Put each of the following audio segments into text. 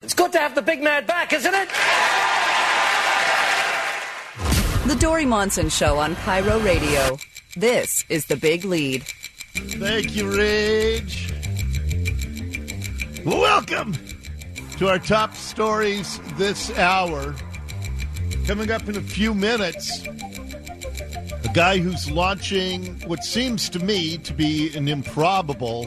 It's good to have the big man back, isn't it? The Dory Monson Show on Pyro Radio. This is The Big Lead. Thank you, Rage. Welcome to our top stories this hour. Coming up in a few minutes, a guy who's launching what seems to me to be an improbable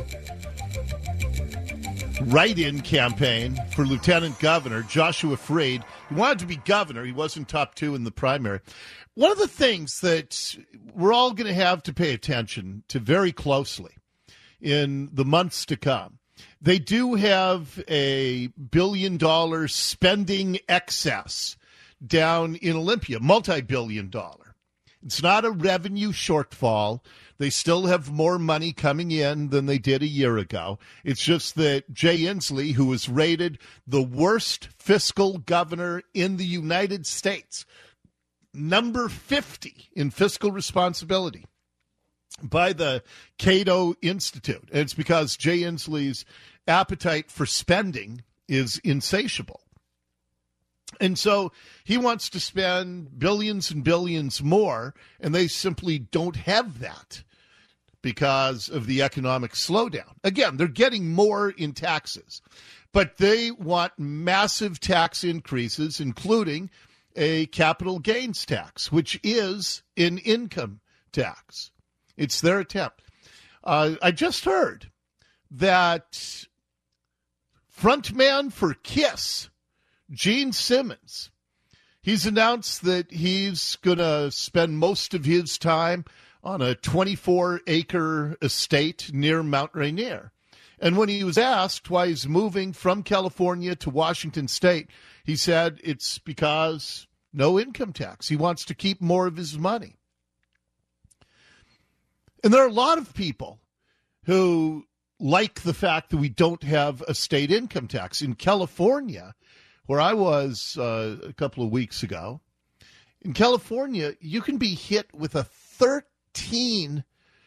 write-in campaign for Lieutenant Governor Joshua Freed. He wanted to be governor. He wasn't top two in the primary. One of the things that we're all going to have to pay attention to very closely in the months to come, they do have a $1 billion spending excess down in Olympia, multi-billion-dollar. It's not a revenue shortfall. They still have more money coming in than they did a year ago. It's just that Jay Inslee, who was rated the worst fiscal governor in the United States, number 50 in fiscal responsibility by the Cato Institute. And it's because Jay Inslee's appetite for spending is insatiable. And so he wants to spend billions and billions more, and they simply don't have that because of the economic slowdown. Again, they're getting more in taxes, but they want massive tax increases, including a capital gains tax, which is an income tax. It's their attempt. I just heard that frontman for KISS, Gene Simmons, he's announced that he's going to spend most of his time on a 24-acre estate near Mount Rainier. And when he was asked why he's moving from California to Washington State, he said it's because no income tax. He wants to keep more of his money. And there are a lot of people who like the fact that we don't have a state income tax. In California, where I was a couple of weeks ago, in California, you can be hit with a 13%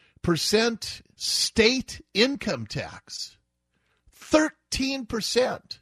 state income tax. 13%.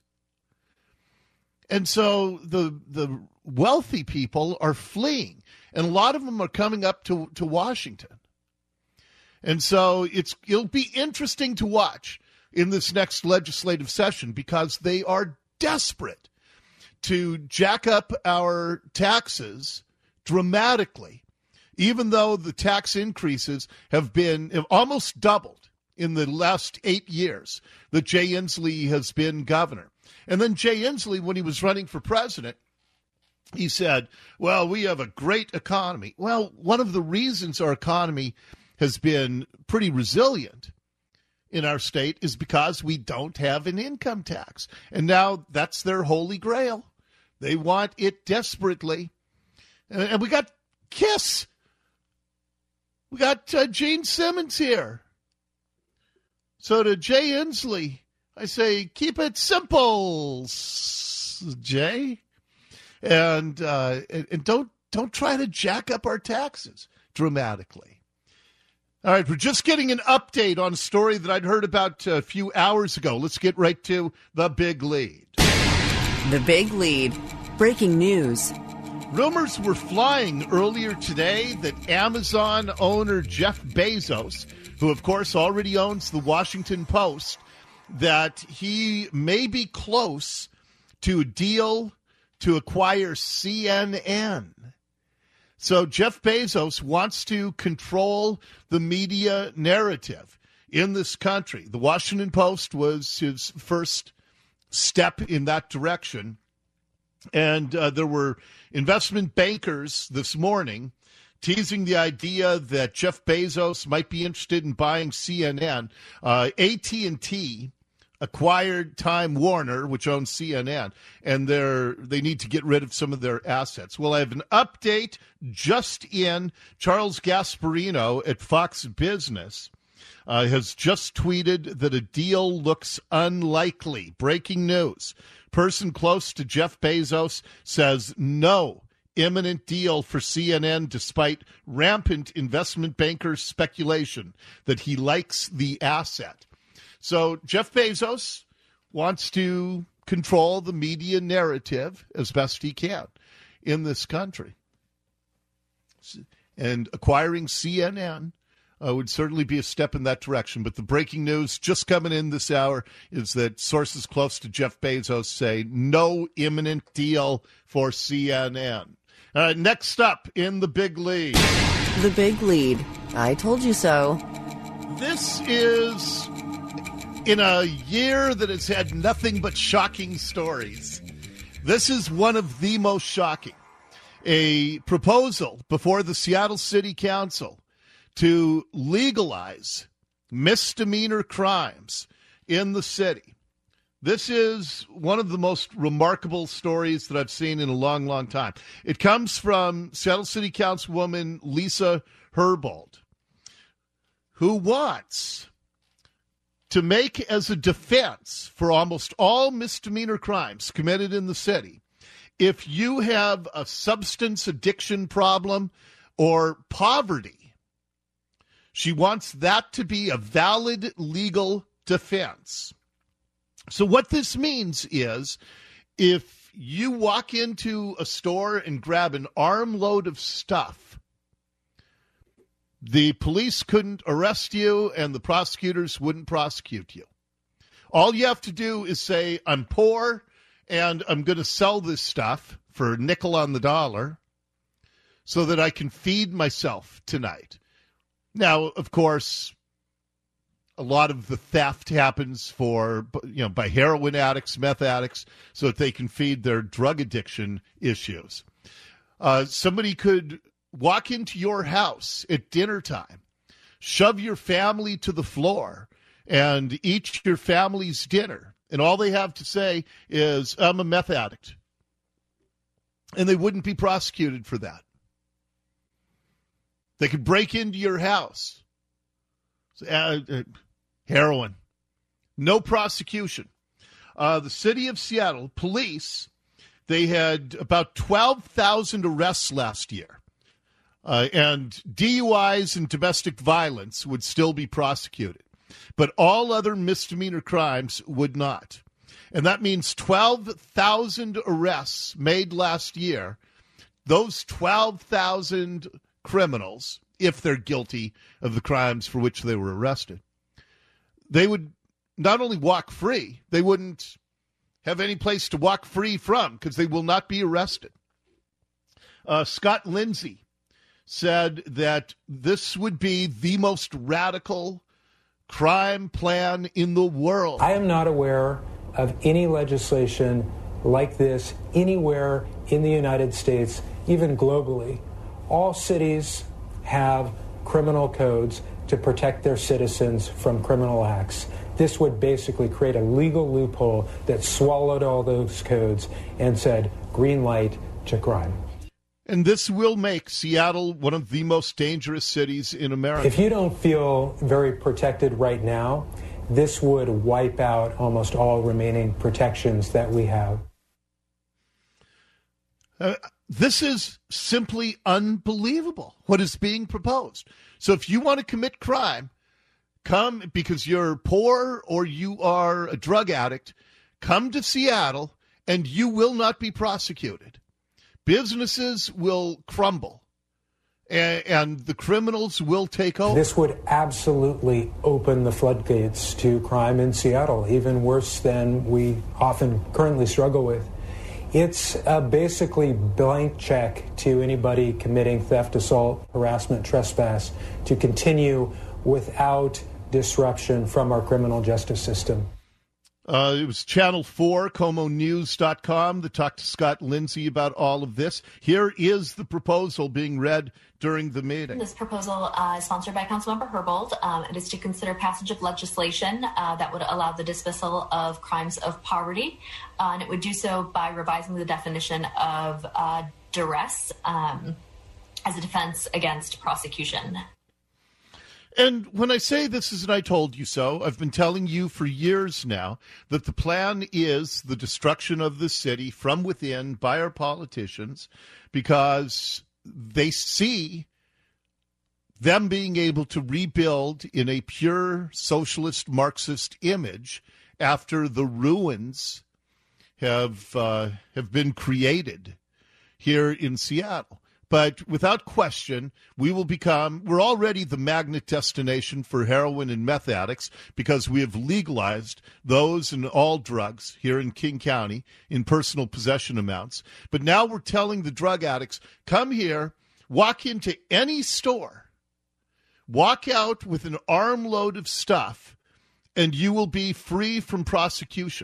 And so the wealthy people are fleeing, and a lot of them are coming up to Washington. And so it'll be interesting to watch in this next legislative session because they are desperate to jack up our taxes dramatically, even though the tax increases have almost doubled in the last 8 years that Jay Inslee has been governor. And then Jay Inslee, when he was running for president, he said, well, we have a great economy. Well, one of the reasons our economy has been pretty resilient in our state is because we don't have an income tax. And now that's their holy grail. They want it desperately. And we got KISS. We got Gene Simmons here. So to Jay Inslee, I say, keep it simple, Jay. And don't try to jack up our taxes dramatically. All right, we're just getting an update on a story that I'd heard about a few hours ago. Let's get right to the big lead. The Big Lead. Breaking news. Rumors were flying earlier today that Amazon owner Jeff Bezos, who of course already owns the Washington Post, that he may be close to a deal to acquire CNN. So Jeff Bezos wants to control the media narrative in this country. The Washington Post was his first step in that direction. And there were investment bankers this morning teasing the idea that Jeff Bezos might be interested in buying CNN. AT&T acquired Time Warner, which owns CNN, and they need to get rid of some of their assets. Well, I have an update just in. Charles Gasparino at Fox Business has just tweeted that a deal looks unlikely. Breaking news. Person close to Jeff Bezos says no imminent deal for CNN despite rampant investment bankers' speculation that he likes the asset. So Jeff Bezos wants to control the media narrative as best he can in this country. And acquiring CNN would certainly be a step in that direction. But the breaking news just coming in this hour is that sources close to Jeff Bezos say no imminent deal for CNN. Next up in the big lead. The Big Lead. I told you so. This is in a year that has had nothing but shocking stories. This is one of the most shocking. A proposal before the Seattle City Council to legalize misdemeanor crimes in the city. This is one of the most remarkable stories that I've seen in a long, long time. It comes from Seattle City Councilwoman Lisa Herbold, who wants to make as a defense for almost all misdemeanor crimes committed in the city, if you have a substance addiction problem or poverty, she wants that to be a valid legal defense. So what this means is if you walk into a store and grab an armload of stuff, the police couldn't arrest you and the prosecutors wouldn't prosecute you. All you have to do is say, I'm poor and I'm going to sell this stuff for a nickel on the dollar so that I can feed myself tonight. Now, of course, a lot of the theft happens by heroin addicts, meth addicts, so that they can feed their drug addiction issues. Somebody could walk into your house at dinner time, shove your family to the floor, and eat your family's dinner. And all they have to say is, I'm a meth addict. And they wouldn't be prosecuted for that. They could break into your house. Heroin. No prosecution. The city of Seattle police, they had about 12,000 arrests last year. And DUIs and domestic violence would still be prosecuted. But all other misdemeanor crimes would not. And that means 12,000 arrests made last year. Those 12,000 criminals, if they're guilty of the crimes for which they were arrested, they would not only walk free, they wouldn't have any place to walk free from because they will not be arrested. Scott Lindsay said that this would be the most radical crime plan in the world. I am not aware of any legislation like this anywhere in the United States, even globally. All cities have criminal codes to protect their citizens from criminal acts. This would basically create a legal loophole that swallowed all those codes and said, green light to crime. And this will make Seattle one of the most dangerous cities in America. If you don't feel very protected right now, this would wipe out almost all remaining protections that we have. This is simply unbelievable, what is being proposed. So if you want to commit crime, come because you're poor or you are a drug addict, come to Seattle and you will not be prosecuted. Businesses will crumble and the criminals will take over. This would absolutely open the floodgates to crime in Seattle, even worse than we often currently struggle with. It's a basically blank check to anybody committing theft, assault, harassment, trespass to continue without disruption from our criminal justice system. It was Channel 4, KomoNews.com, that talked to Scott Lindsay about all of this. Here is the proposal being read during the meeting. This proposal is sponsored by Councilmember Herbold. It is to consider passage of legislation that would allow the dismissal of crimes of poverty. And it would do so by revising the definition of duress as a defense against prosecution. And when I say this is an I told you so, I've been telling you for years now that the plan is the destruction of the city from within by our politicians because they see them being able to rebuild in a pure socialist Marxist image after the ruins have been created here in Seattle. But without question, we're already the magnet destination for heroin and meth addicts because we have legalized those and all drugs here in King County in personal possession amounts. But now we're telling the drug addicts, come here, walk into any store, walk out with an armload of stuff, and you will be free from prosecution.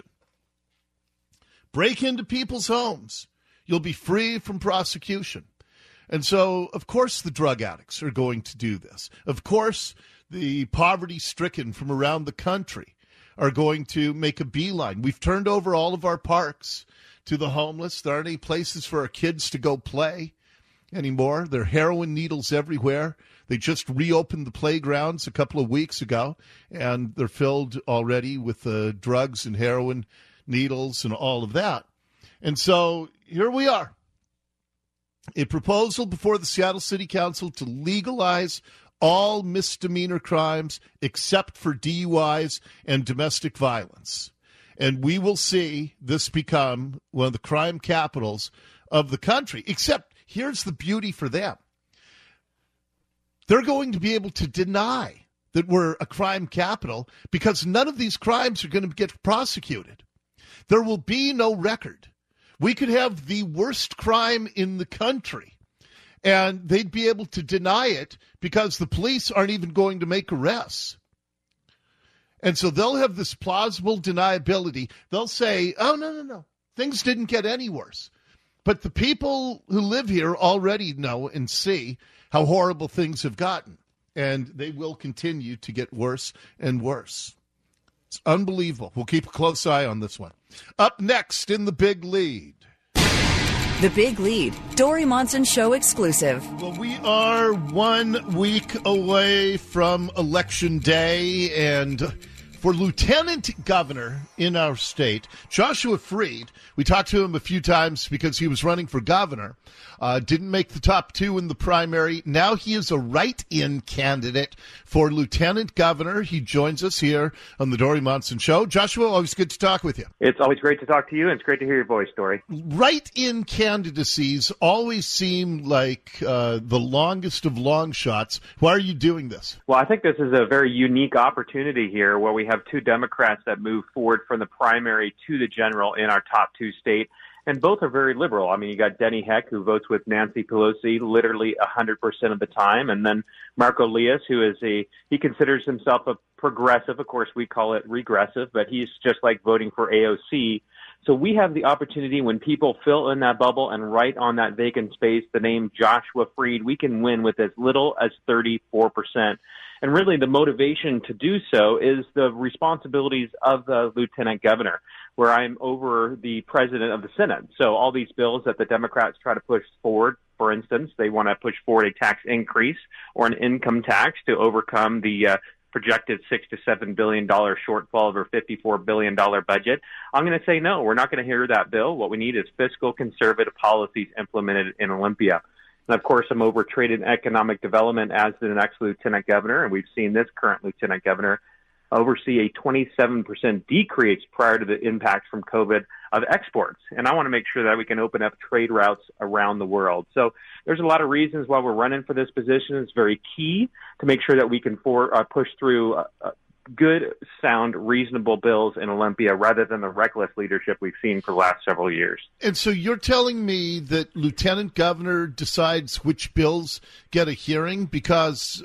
Break into people's homes. You'll be free from prosecution. And so, of course, the drug addicts are going to do this. Of course, the poverty-stricken from around the country are going to make a beeline. We've turned over all of our parks to the homeless. There aren't any places for our kids to go play anymore. There are heroin needles everywhere. They just reopened the playgrounds a couple of weeks ago, and they're filled already with drugs and heroin needles and all of that. And so here we are. A proposal before the Seattle City Council to legalize all misdemeanor crimes except for DUIs and domestic violence. And we will see this become one of the crime capitals of the country. Except here's the beauty for them. They're going to be able to deny that we're a crime capital because none of these crimes are going to get prosecuted. There will be no record. We could have the worst crime in the country, and they'd be able to deny it because the police aren't even going to make arrests. And so they'll have this plausible deniability. They'll say, oh, no, things didn't get any worse. But the people who live here already know and see how horrible things have gotten, and they will continue to get worse and worse. It's unbelievable. We'll keep a close eye on this one. Up next in the Big Lead. The Big Lead, Dori Monson Show exclusive. Well, we are 1 week away from Election Day, and for Lieutenant Governor in our state, Joshua Freed, we talked to him a few times because he was running for governor, didn't make the top two in the primary. Now he is a write-in candidate for Lieutenant Governor. He joins us here on the Dori Monson Show. Joshua, always good to talk with you. It's always great to talk to you, and it's great to hear your voice, Dori. Write-in candidacies always seem like the longest of long shots. Why are you doing this? Well, I think this is a very unique opportunity here where we have two Democrats that move forward from the primary to the general in our top two state. And both are very liberal. I mean, you got Denny Heck, who votes with Nancy Pelosi literally 100% of the time. And then Marco Lias, who is he considers himself a progressive. Of course, we call it regressive, but he's just like voting for AOC. So we have the opportunity when people fill in that bubble and write on that vacant space the name Joshua Freed, we can win with as little as 34%. And really the motivation to do so is the responsibilities of the lieutenant governor, where I'm over the president of the Senate. So all these bills that the Democrats try to push forward, for instance, they want to push forward a tax increase or an income tax to overcome the projected $6 to $7 billion shortfall of our $54 billion budget. I'm going to say no, we're not going to hear that bill. What we need is fiscal conservative policies implemented in Olympia. And, of course, I'm over trade and economic development as the next lieutenant governor, and we've seen this current lieutenant governor oversee a 27% decrease prior to the impact from COVID of exports. And I want to make sure that we can open up trade routes around the world. So there's a lot of reasons why we're running for this position. It's very key to make sure that we can push through good, sound, reasonable bills in Olympia rather than the reckless leadership we've seen for the last several years. And so you're telling me that Lieutenant Governor decides which bills get a hearing because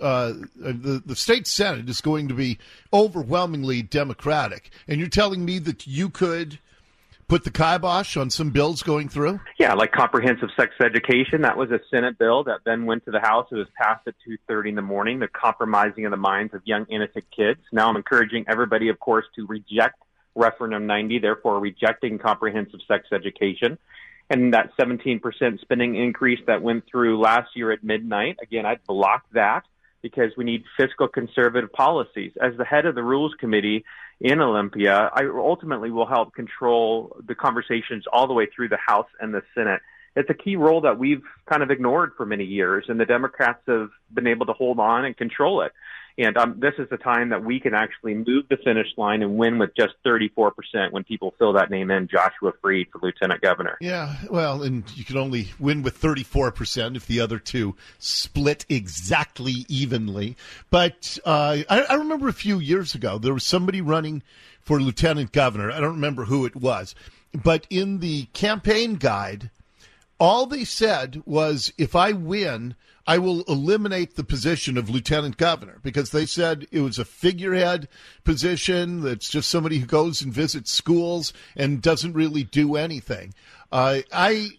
the state Senate is going to be overwhelmingly Democratic. And you're telling me that you could put the kibosh on some bills going through? Yeah, like comprehensive sex education. That was a Senate bill that then went to the House. It was passed at 2:30 in the morning, the compromising of the minds of young, innocent kids. Now I'm encouraging everybody, of course, to reject Referendum 90, therefore rejecting comprehensive sex education. And that 17% spending increase that went through last year at midnight, again, I'd block that because we need fiscal conservative policies. As the head of the Rules Committee in Olympia, I ultimately will help control the conversations all the way through the House and the Senate. it's a key role that we've kind of ignored for many years, and the Democrats have been able to hold on and control it. And this is the time that we can actually move the finish line and win with just 34% when people fill that name in, Joshua Freed for lieutenant governor. Yeah, well, and you can only win with 34% if the other two split exactly evenly. But I remember a few years ago, there was somebody running for lieutenant governor. I don't remember who it was. But in the campaign guide, all they said was, if I win, I will eliminate the position of lieutenant governor, because they said it was a figurehead position that's just somebody who goes and visits schools and doesn't really do anything. I've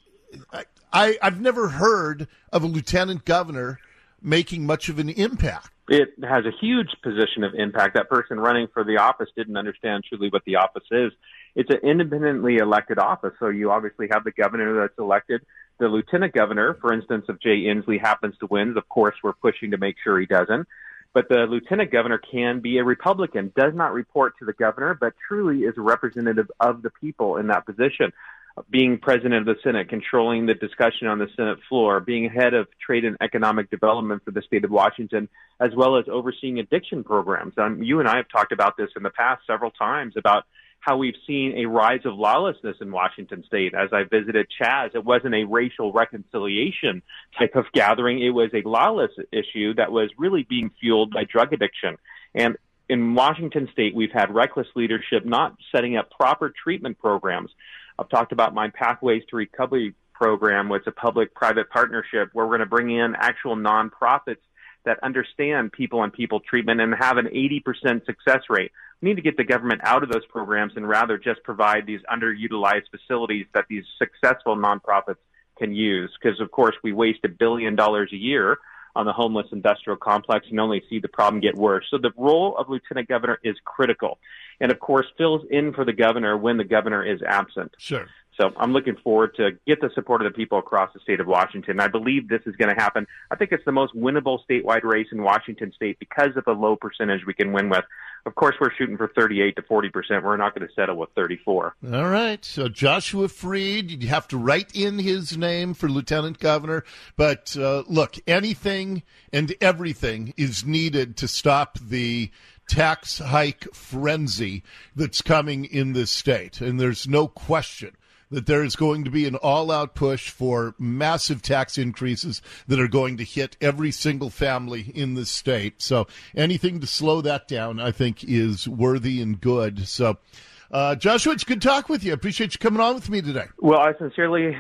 never heard of a lieutenant governor making much of an impact. It has a huge position of impact. That person running for the office didn't understand truly what the office is. It's an independently elected office, so you obviously have the governor that's elected. The lieutenant governor, for instance, if Jay Inslee happens to win, of course, we're pushing to make sure he doesn't. But the lieutenant governor can be a Republican, does not report to the governor, but truly is a representative of the people in that position. Being president of the Senate, controlling the discussion on the Senate floor, being head of trade and economic development for the state of Washington, as well as overseeing addiction programs. You and I have talked about this in the past several times about how we've seen a rise of lawlessness in Washington state. As I visited Chaz, it wasn't a racial reconciliation type of gathering. It was a lawless issue that was really being fueled by drug addiction. And in Washington state, we've had reckless leadership, not setting up proper treatment programs. I've talked about my Pathways to Recovery program, which is a public-private partnership where we're going to bring in actual nonprofits that understand people-on-people treatment and have an 80% success rate. We need to get the government out of those programs and rather just provide these underutilized facilities that these successful nonprofits can use. Because, of course, we waste $1 billion a year on the homeless industrial complex and only see the problem get worse. So the role of lieutenant governor is critical. And, of course, fills in for the governor when the governor is absent. Sure. So I'm looking forward to get the support of the people across the state of Washington. I believe this is going to happen. I think it's the most winnable statewide race in Washington state because of the low percentage we can win with. Of course, we're shooting for 38 to 40%. We're not going to settle with 34. All right. So Joshua Freed, you have to write in his name for lieutenant governor. But look, anything and everything is needed to stop the tax hike frenzy that's coming in this state. And there's no question that there is going to be an all-out push for massive tax increases that are going to hit every single family in the state. So anything to slow that down, I think, is worthy and good. So, Joshua, it's good to talk with you. I appreciate you coming on with me today. Well, I sincerely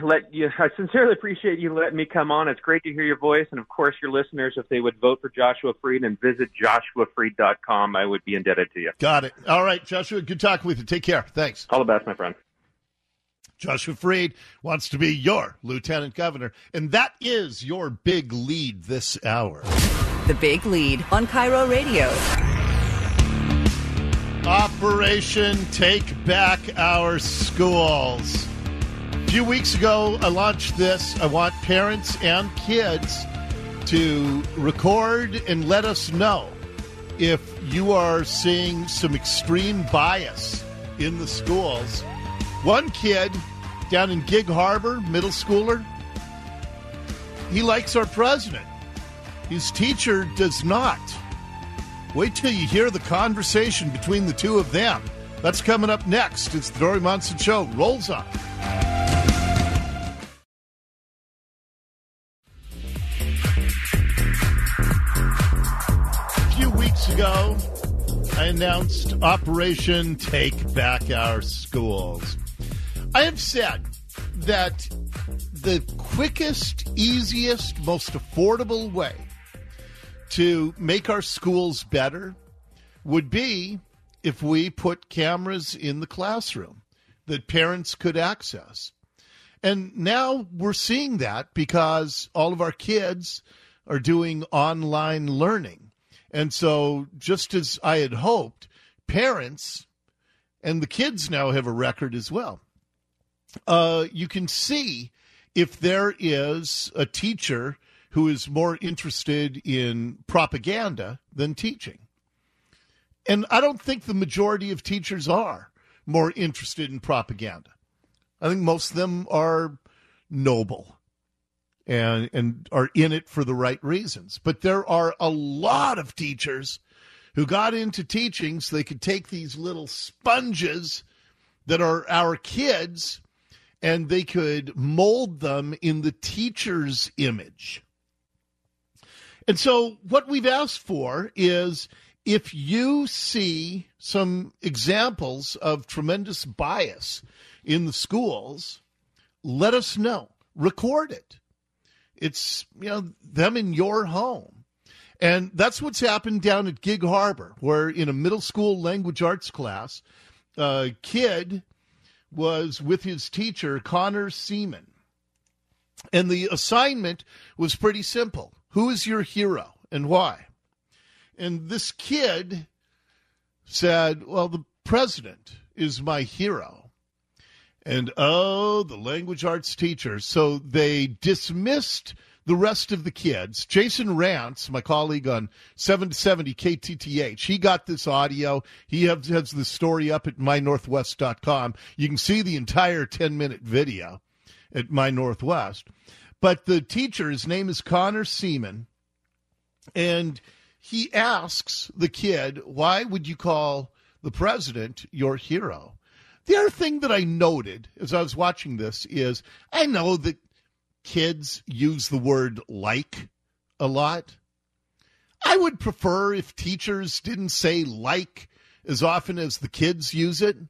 appreciate you letting me come on. It's great to hear your voice. And, of course, your listeners, if they would vote for Joshua Freed and visit joshuafreed.com, I would be indebted to you. Got it. All right, Joshua, good talking with you. Take care. Thanks. All the best, my friend. Joshua Freed wants to be your lieutenant governor, and that is your big lead this hour. The Big Lead on KIRO Radio. Operation Take Back Our Schools. A few weeks ago, I launched this. I want parents and kids to record and let us know if you are seeing some extreme bias in the schools. One kid down in Gig Harbor, middle schooler, he likes our president. His teacher does not. Wait till you hear the conversation between the two of them. That's coming up next. It's the Dori Monson Show. Rolls on. A few weeks ago, I announced Operation Take Back Our Schools. I have said that the quickest, easiest, most affordable way to make our schools better would be if we put cameras in the classroom that parents could access. And now we're seeing that because all of our kids are doing online learning. And so just as I had hoped, parents and the kids now have a record as well. You can see if there is a teacher who is more interested in propaganda than teaching. And I don't think the majority of teachers are more interested in propaganda. I think most of them are noble and are in it for the right reasons. But there are a lot of teachers who got into teaching so they could take these little sponges that are our kids and they could mold them in the teacher's image. And so what we've asked for is, if you see some examples of tremendous bias in the schools, let us know. Record it. It's, them in your home. And that's what's happened down at Gig Harbor, where in a middle school language arts class, a kid was with his teacher, Connor Seaman. And the assignment was pretty simple. Who is your hero and why? And this kid said, well, the president is my hero. And, the language arts teacher. So they dismissed the rest of the kids. Jason Rance, my colleague on 770 KTTH, he got this audio. He has the story up at mynorthwest.com. You can see the entire 10-minute video at My Northwest. But the teacher, his name is Connor Seaman, and he asks the kid, why would you call the president your hero? The other thing that I noted as I was watching this is I know that kids use the word like a lot. I would prefer if teachers didn't say like as often as the kids use it.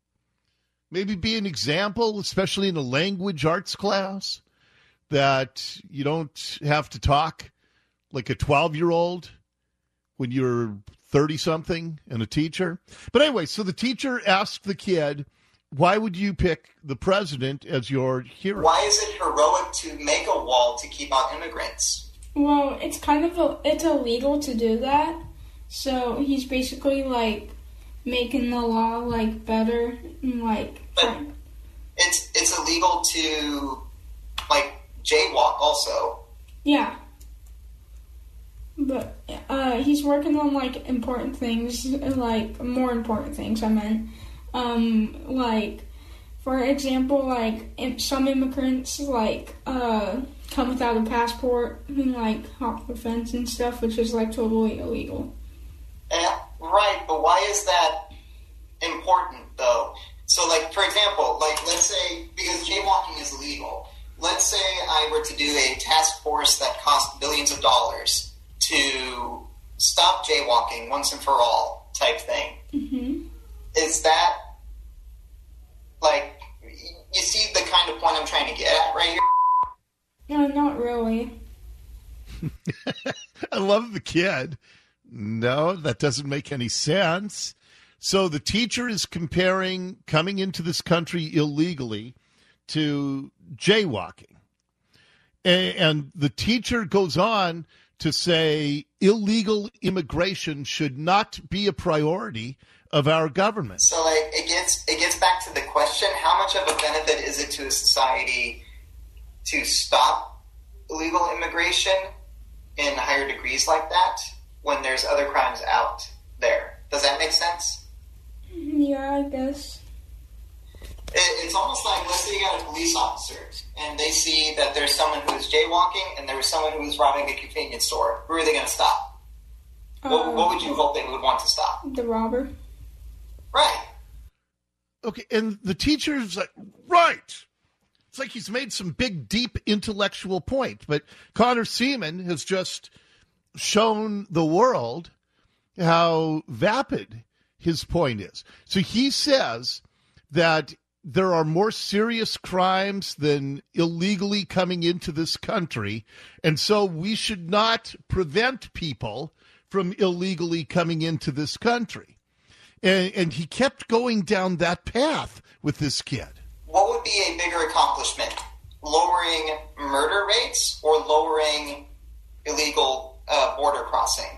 Maybe be an example, especially in a language arts class, that you don't have to talk like a 12-year-old when you're 30-something and a teacher. But anyway, so the teacher asked the kid, why would you pick the president as your hero? Why is it heroic to make a wall to keep out immigrants? Well, it's it's illegal to do that. So he's basically, making the law, better and, But it's illegal to, jaywalk also. Yeah. But he's working on important things, more important things. I meant, for example, some immigrants come without a passport and hop the fence and stuff, which is totally illegal. Yeah, right. But why is that important though? So, for example, let's say, because jaywalking is illegal. Let's say I were to do a task force that cost billions of dollars to stop jaywalking once and for all type thing. Mm-hmm. Is that, you see the kind of point I'm trying to get at right here? No, not really. I love the kid. No, that doesn't make any sense. So the teacher is comparing coming into this country illegally to jaywalking. And the teacher goes on to say illegal immigration should not be a priority of our government. So it gets back to the question, how much of a benefit is it to a society to stop illegal immigration in higher degrees like that when there's other crimes out there? Does that make sense? Yeah, I guess. It's almost like, let's say you got a police officer and they see that there's someone who is jaywalking and there was someone who was robbing a convenience store. Who are they going to stop? What would you hope they would want to stop? The robber. Right. Okay, and the teacher's like, right. It's like he's made some big, deep intellectual point. But Connor Seaman has just shown the world how vapid his point is. So he says that there are more serious crimes than illegally coming into this country, and so we should not prevent people from illegally coming into this country. And he kept going down that path with this kid. What would be a bigger accomplishment? Lowering murder rates or lowering illegal border crossing?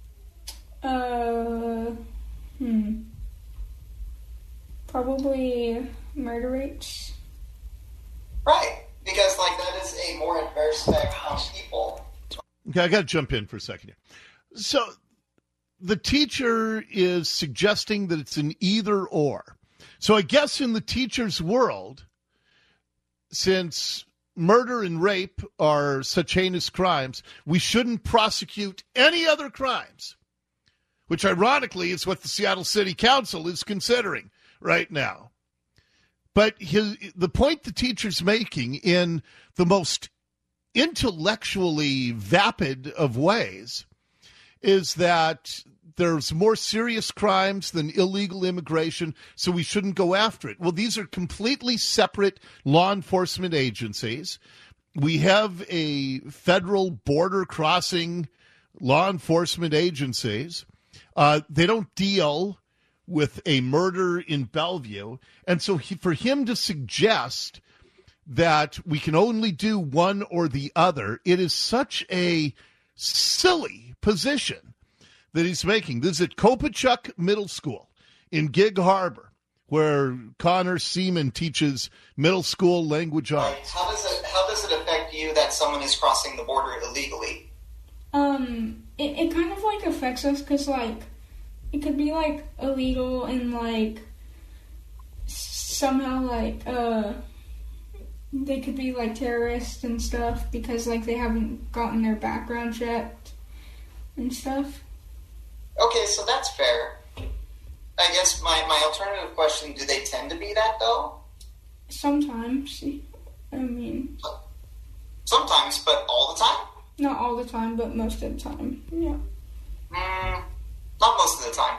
Probably murder rates. Right, because that is a more adverse effect on people. Okay, I got to jump in for a second here. So the teacher is suggesting that it's an either or. So I guess in the teacher's world, since murder and rape are such heinous crimes, we shouldn't prosecute any other crimes, which ironically is what the Seattle City Council is considering right now. But the point the teacher's making in the most intellectually vapid of ways is that there's more serious crimes than illegal immigration, so we shouldn't go after it. Well, these are completely separate law enforcement agencies. We have a federal border crossing law enforcement agencies. They don't deal with a murder in Bellevue. And so for him to suggest that we can only do one or the other, it is such a silly position that he's making. This is at Kopachuk Middle School in Gig Harbor, where Connor Seaman teaches middle school language arts. How does it affect you that someone is crossing the border illegally? It kind of like affects us because like it could be like illegal and like somehow like they could be like terrorists and stuff because like they haven't gotten their background checked and stuff. Okay, so that's fair. I guess my alternative question, do they tend to be that though? Sometimes. I mean, sometimes, but all the time? Not all the time, but most of the time. Yeah. Not most of the time.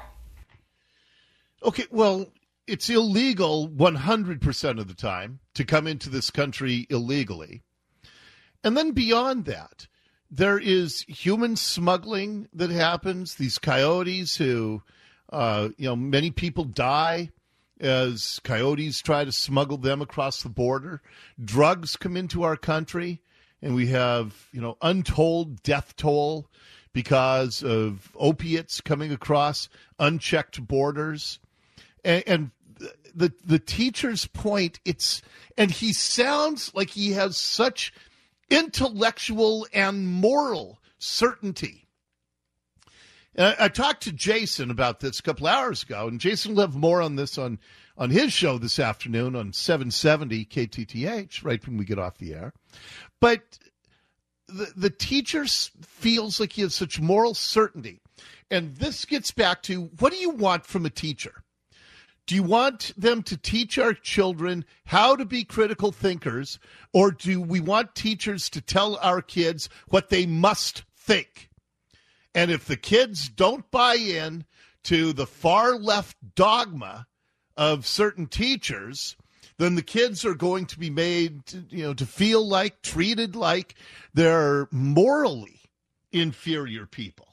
Okay, well, it's illegal 100% of the time to come into this country illegally. And then beyond that, there is human smuggling that happens. These coyotes who, many people die as coyotes try to smuggle them across the border. Drugs come into our country, and we have, untold death toll because of opiates coming across unchecked borders. And the teacher's point, and he sounds like he has such intellectual and moral certainty. And I talked to Jason about this a couple hours ago, and Jason will have more on this on his show this afternoon on 770 KTTH, right when we get off the air. But the teacher feels like he has such moral certainty. And this gets back to, what do you want from a teacher? Do you want them to teach our children how to be critical thinkers, or do we want teachers to tell our kids what they must think? And if the kids don't buy in to the far left dogma of certain teachers, then the kids are going to be made, to feel like, treated like they're morally inferior people.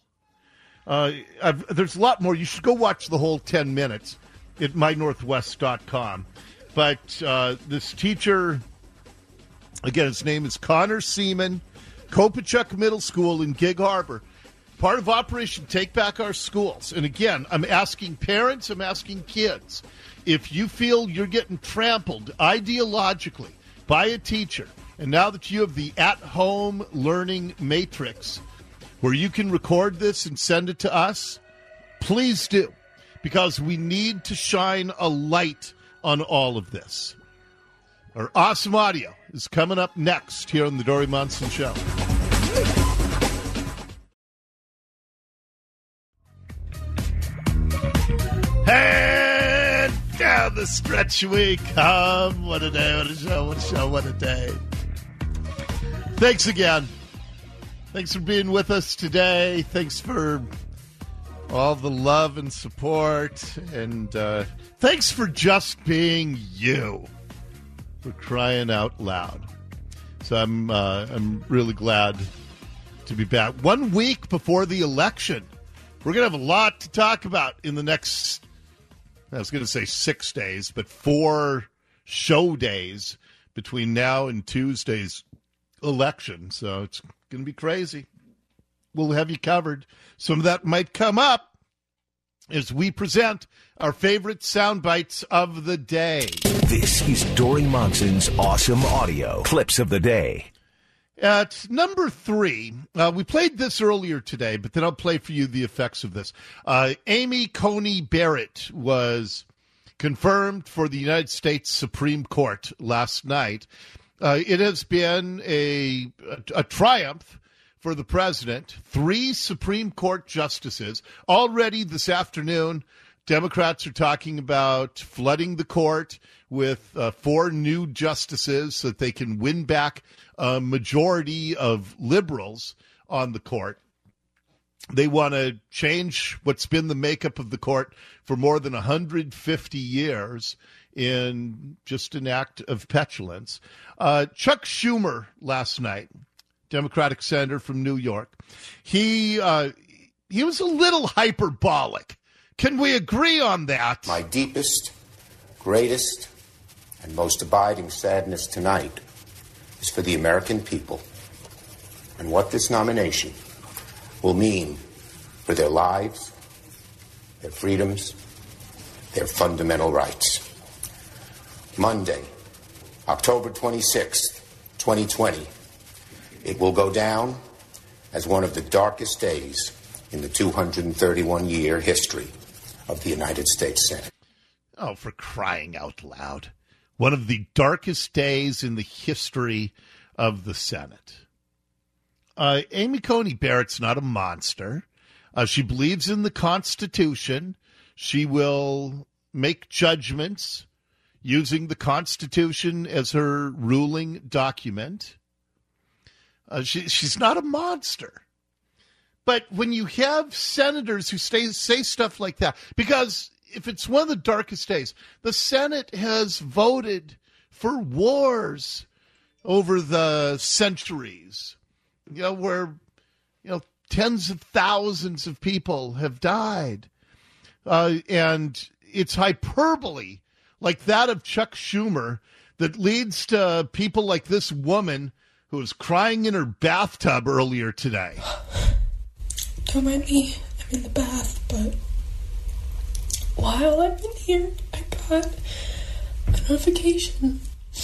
There's a lot more. You should go watch the whole 10 minutes at mynorthwest.com. But this teacher, again, his name is Connor Seaman, Kopachuk Middle School in Gig Harbor, part of Operation Take Back Our Schools. And again, I'm asking parents, I'm asking kids, if you feel you're getting trampled ideologically by a teacher, and now that you have the at-home learning matrix where you can record this and send it to us, please do, because we need to shine a light on all of this. Our awesome audio is coming up next here on the Dori Monson Show. And down the stretch we come. What a day, what a show, what a show, what a day. Thanks again. Thanks for being with us today. Thanks for all the love and support. And thanks for just being you. For crying out loud. So I'm really glad to be back. 1 week before the election. We're going to have a lot to talk about in the next, I was going to say 6 days, but 4 show days between now and Tuesday's election. So it's going to be crazy. We'll have you covered. Some of that might come up as we present our favorite sound bites of the day. This is Dori Monson's Awesome Audio Clips of the Day. At number 3, we played this earlier today, but then I'll play for you the effects of this. Amy Coney Barrett was confirmed for the United States Supreme Court last night. It has been a triumph for the president. 3 Supreme Court justices. Already this afternoon, Democrats are talking about flooding the court with 4 new justices so that they can win back a majority of liberals on the court. They want to change what's been the makeup of the court for more than 150 years in just an act of petulance. Chuck Schumer last night, Democratic senator from New York, he was a little hyperbolic. Can we agree on that? My deepest, greatest, and most abiding sadness tonight is for the American people and what this nomination will mean for their lives, their freedoms, their fundamental rights. Monday, October 26th, 2020, it will go down as one of the darkest days in the 231-year history of the United States Senate. Oh, for crying out loud. One of the darkest days in the history of the Senate. Amy Coney Barrett's not a monster. She believes in the Constitution. She will make judgments using the Constitution as her ruling document. She's not a monster. But when you have senators who say stuff like that, because if it's one of the darkest days, the Senate has voted for wars over the centuries, where, tens of thousands of people have died. And it's hyperbole like that of Chuck Schumer that leads to people like this woman who was crying in her bathtub earlier today. Don't mind me, I'm in the bath, but while I'm in here, I got a notification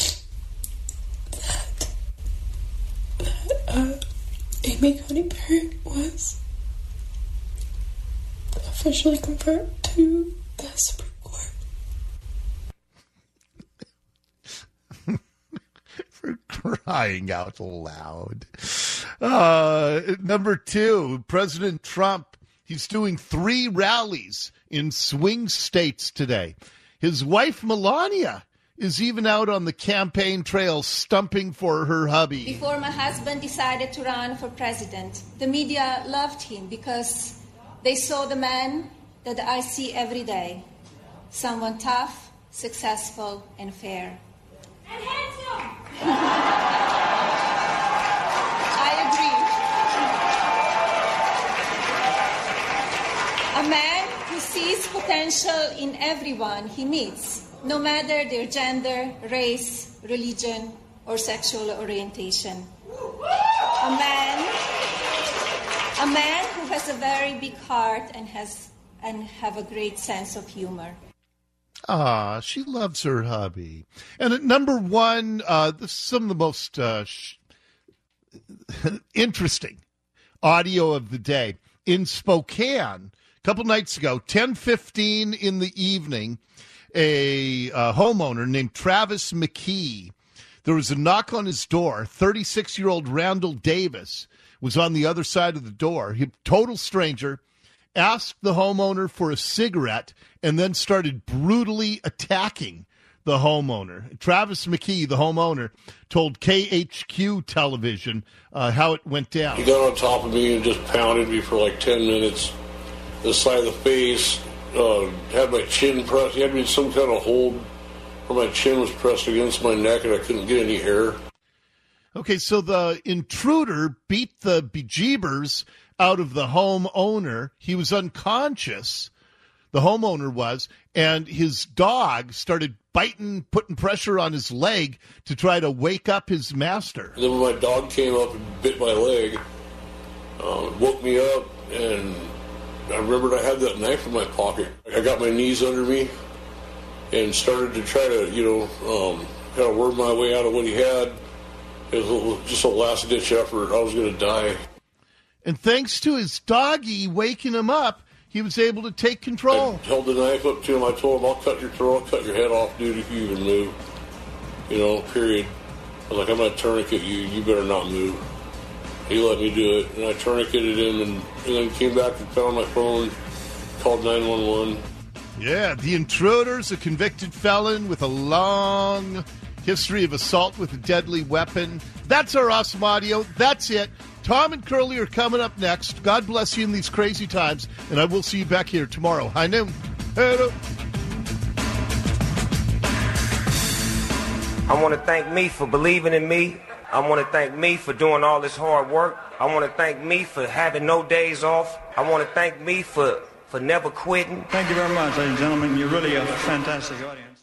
that Amy Coney Barrett was officially confirmed to the Supreme Court. For crying out loud. Number 2, President Trump, he's doing 3 rallies in swing states today. His wife, Melania, is even out on the campaign trail stumping for her hubby. Before my husband decided to run for president, the media loved him because they saw the man that I see every day. Someone tough, successful, and fair. And handsome! I agree. A man who sees potential in everyone he meets, no matter their gender, race, religion, or sexual orientation. A man who has a very big heart and have a great sense of humor. Ah, she loves her hubby. And at number 1, this is some of the most interesting audio of the day. In Spokane, a couple nights ago, 10:15 in the evening, a homeowner named Travis McKee, there was a knock on his door. 36-year-old Randall Davis was on the other side of the door. He, total stranger, asked the homeowner for a cigarette and then started brutally attacking the homeowner. Travis McKee, the homeowner, told KHQ television how it went down. He got on top of me and just pounded me for like 10 minutes. The side of the face, had my chin pressed. He had me in some kind of hold where my chin was pressed against my neck and I couldn't get any air. Okay, so the intruder beat the bejeebers out of the homeowner. He was unconscious, the homeowner was, and his dog started biting, putting pressure on his leg to try to wake up his master. And then when my dog came up and bit my leg, woke me up, and I remembered I had that knife in my pocket. I got my knees under me and started to try to, kind of worm my way out of what he had. It was just a last-ditch effort. I was going to die. And thanks to his doggy waking him up, he was able to take control. I held the knife up to him. I told him, I'll cut your throat, I'll cut your head off, dude, if you even move. Period. I was like, I'm going to tourniquet you. You better not move. He let me do it, and I tourniqueted him, and then came back and found my phone, called 911. Yeah, the intruder's a convicted felon with a long history of assault with a deadly weapon. That's our awesome audio. That's it. Tom and Curly are coming up next. God bless you in these crazy times, and I will see you back here tomorrow. High noon. Hello. I want to thank me for believing in me. I want to thank me for doing all this hard work. I want to thank me for having no days off. I want to thank me for never quitting. Thank you very much, ladies and gentlemen. You're really a fantastic audience.